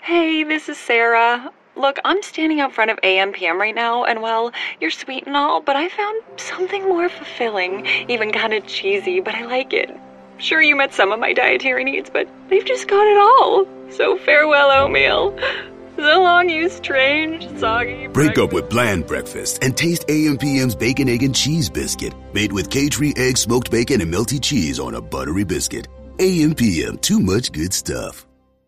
Hey, this is Sarah. Look, I'm standing out front of AMPM right now, and well, you're sweet and all, but I found something more fulfilling, even kind of cheesy, but I like it. Sure, you met some of my dietary needs, but they've just got it all. So farewell, oatmeal. So long, you strange, soggy Break up with bland breakfast and taste AMPM's Bacon, Egg, and Cheese Biscuit, made with K-Tree egg, smoked bacon, and melty cheese on a buttery biscuit. AMPM, too much good stuff.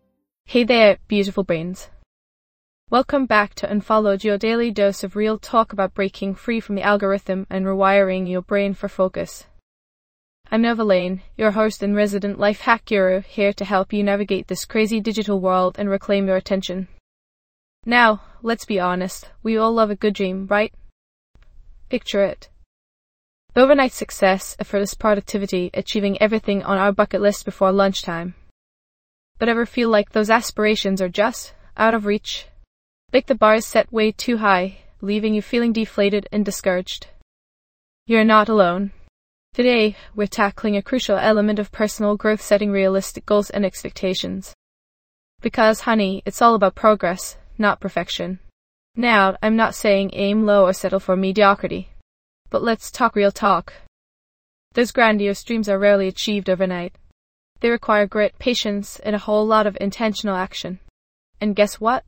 Hey there, beautiful brains. Welcome back to Unfollowed, your daily dose of real talk about breaking free from the algorithm and rewiring your brain for focus. I'm Nova Lane, your host and resident life hack guru, here to help you navigate this crazy digital world and reclaim your attention. Now, let's be honest, we all love a good dream, right? Picture it. Overnight success, effortless productivity, achieving everything on our bucket list before lunchtime. But ever feel like those aspirations are just out of reach? Like the bar is set way too high, leaving you feeling deflated and discouraged? You're not alone. Today, we're tackling a crucial element of personal growth, setting realistic goals and expectations. Because, honey, it's all about progress, not perfection. Now, I'm not saying aim low or settle for mediocrity. But let's talk real talk. Those grandiose dreams are rarely achieved overnight. They require grit, patience, and a whole lot of intentional action. And guess what?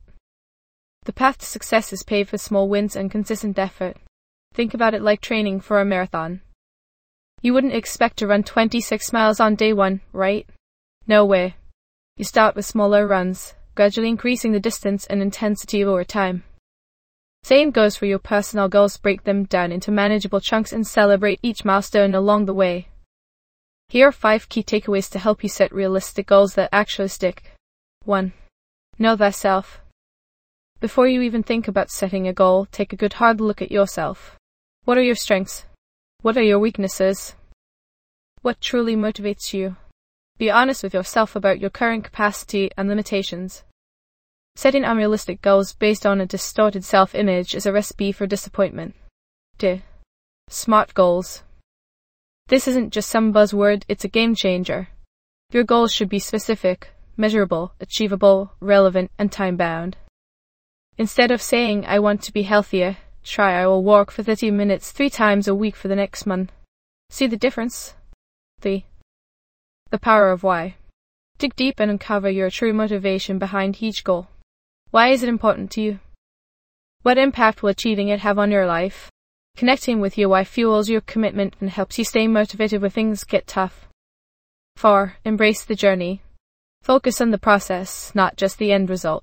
The path to success is paved with small wins and consistent effort. Think about it like training for a marathon. You wouldn't expect to run 26 miles on day one, right? No way. You start with smaller runs, gradually increasing the distance and intensity over time. Same goes for your personal goals. Break them down into manageable chunks and celebrate each milestone along the way. Here are 5 key takeaways to help you set realistic goals that actually stick. 1. Know thyself. Before you even think about setting a goal, take a good hard look at yourself. What are your strengths? What are your weaknesses? What truly motivates you? Be honest with yourself about your current capacity and limitations. Setting unrealistic goals based on a distorted self-image is a recipe for disappointment. 2. SMART goals. This isn't just some buzzword, it's a game changer. Your goals should be specific, measurable, achievable, relevant, and time-bound. Instead of saying, I want to be healthier, try I will walk for 30 minutes 3 times a week for the next month. See the difference? 3. The power of why. Dig deep and uncover your true motivation behind each goal. Why is it important to you? What impact will achieving it have on your life? Connecting with your why fuels your commitment and helps you stay motivated when things get tough. 4. Embrace the journey. Focus on the process, not just the end result.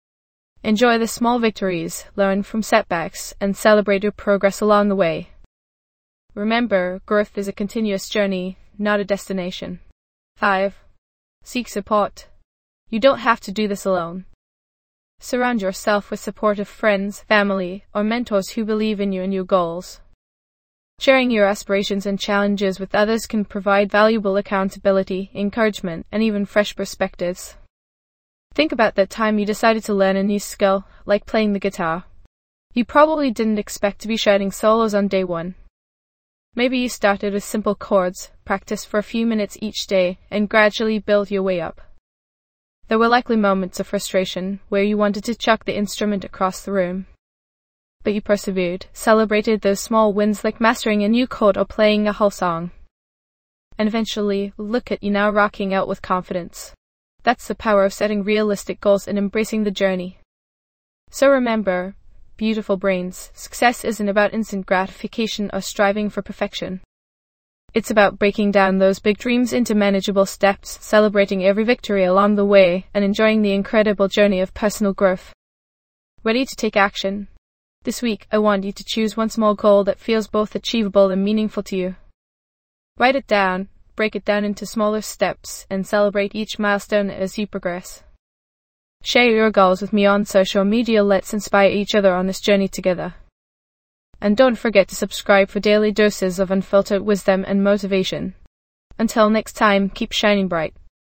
Enjoy the small victories, learn from setbacks, and celebrate your progress along the way. Remember, growth is a continuous journey, not a destination. 5. Seek support. You don't have to do this alone. Surround yourself with supportive friends, family, or mentors who believe in you and your goals. Sharing your aspirations and challenges with others can provide valuable accountability, encouragement, and even fresh perspectives. Think about that time you decided to learn a new skill, like playing the guitar. You probably didn't expect to be shouting solos on day one. Maybe you started with simple chords, practiced for a few minutes each day, and gradually built your way up. There were likely moments of frustration where you wanted to chuck the instrument across the room. But you persevered, celebrated those small wins like mastering a new chord or playing a whole song. And eventually, look at you now rocking out with confidence. That's the power of setting realistic goals and embracing the journey. So remember, beautiful brains, success isn't about instant gratification or striving for perfection. It's about breaking down those big dreams into manageable steps, celebrating every victory along the way, and enjoying the incredible journey of personal growth. Ready to take action? This week, I want you to choose one small goal that feels both achievable and meaningful to you. Write it down, break it down into smaller steps, and celebrate each milestone as you progress. Share your goals with me on social media. Let's inspire each other on this journey together. And don't forget to subscribe for daily doses of unfiltered wisdom and motivation. Until next time, keep shining bright.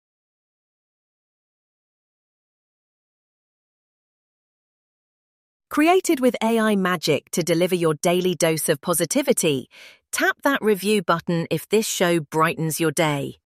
Created with AI magic to deliver your daily dose of positivity, tap that review button if this show brightens your day.